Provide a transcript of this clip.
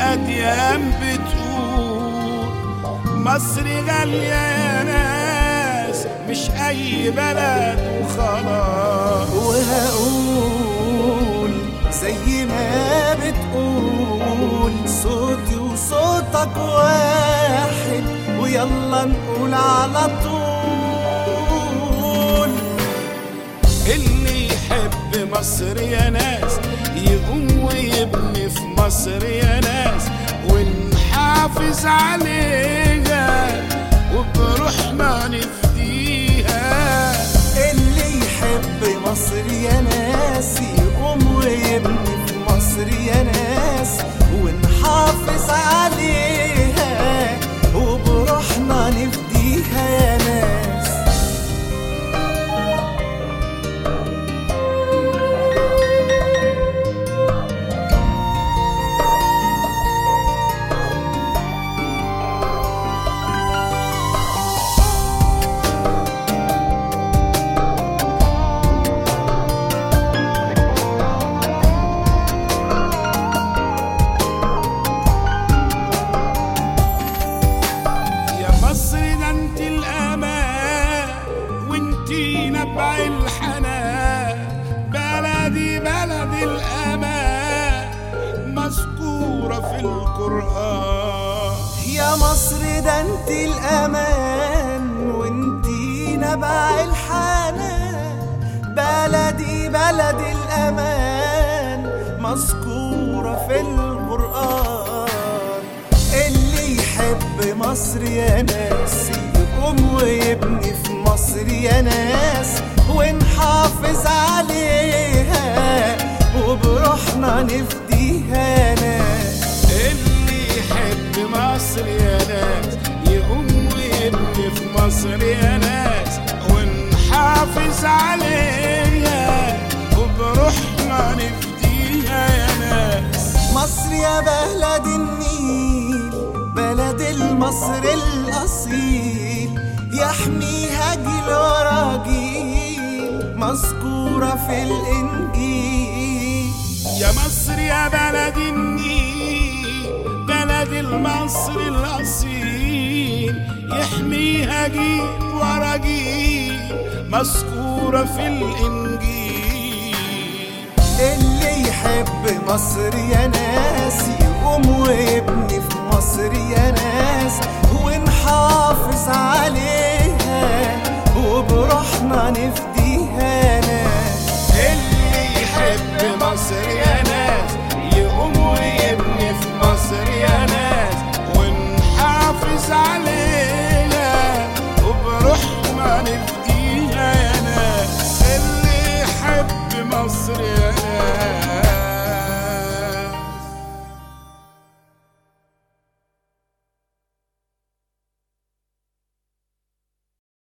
الأديان بتقول مصر غالية يا ناس، مش أي بلد وخلاص. وهقول زي ما بتقول، صوتي وصوتك واحد، ويلا نقول على طول. اللي يحب مصر يا ناس يقوم ويبني في مصر يا ناس، ونحافظ عليها وبروحنا نفديها. اللي يحب مصر يا ناس يقوم ويبني في مصر يا ناس، ونحافظ عليها وبروحنا نفديها يا ناس. نبع الحنان بلدي بلد الأمان، مذكورة في القرآن. يا مصر ده انت الأمان، وانتي نبع الحنان، بلدي بلد الأمان، مذكورة في القرآن. اللي يحب مصر يا ناس يقوم ويبني في مصر يا ناس، ونحافظ عليها وبروحنا نفديها يا ناس. اللي يحب مصر يا ناس يقوم ويبني في مصر يا ناس، ونحافظ عليها وبروحنا نفديها يا ناس. مصر يا بلد النيل، بلد المصر الأصيل، يحميها جيل ورا جيل، مذكورة في الإنجيل. يا مصر يا بلد النيل، بلد المصر الأصيل، يحميها جيل ورا جيل، مذكورة في الإنجيل. اللي يحب مصر يا ناس